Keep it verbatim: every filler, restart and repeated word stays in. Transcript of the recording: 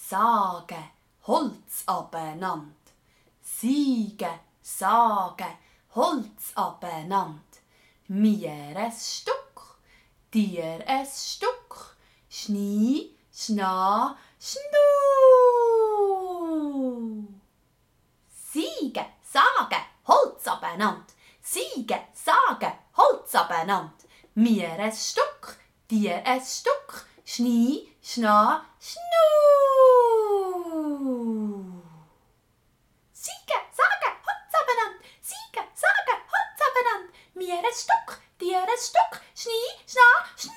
Sagen, Holz abeinander. Siegen, sagen, Holz abeinander. Mir es Stück, dir es Stück, Schnie, Schna, Schnu. Siegen, sagen, Holz abeinander. Siegen, sagen, Holz abeinander. Mir es Stück, dir es Stück, Schnie, Schna, Schnu. Siegen, sagen, Holz abeinander. Siegen, sagen, Holz abeinander. Mir es Stück, dir es Stück, Schnie, Schna, Schnu.